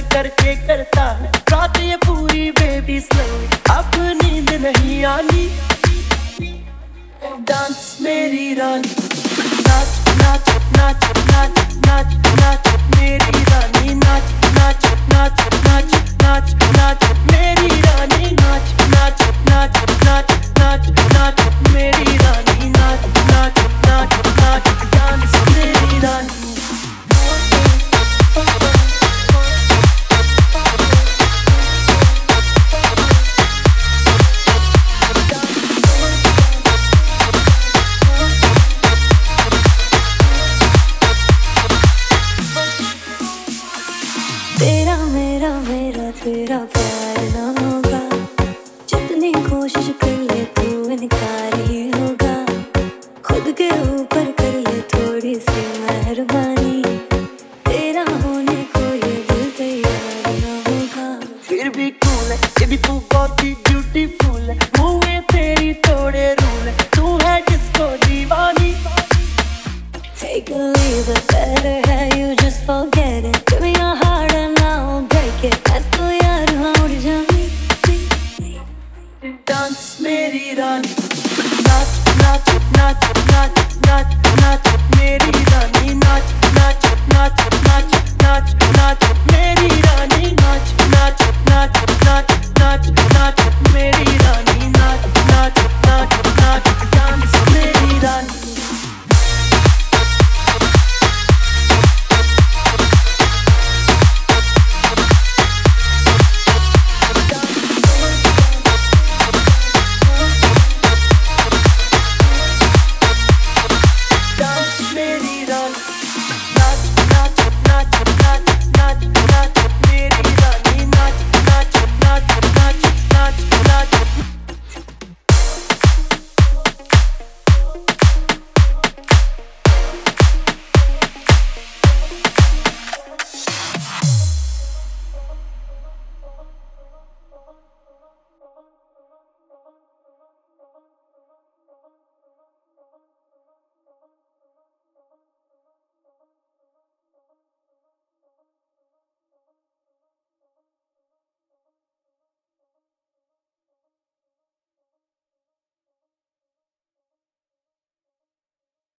करके करता है रात ये पूरी बेबी स्लो, अब नींद नहीं आनी। डांस मेरी रानी, नाच नाच नाच नाच नाच नाच मेरी रानी, नाच नाच नाच नाच नाच नाच मेरी रानी, नाच नाच नाच नाच नाच नाच मेरी रानी, नाच नाच नाच नाच डांस मेरी रानी। तेरा मेरा मेरा तेरा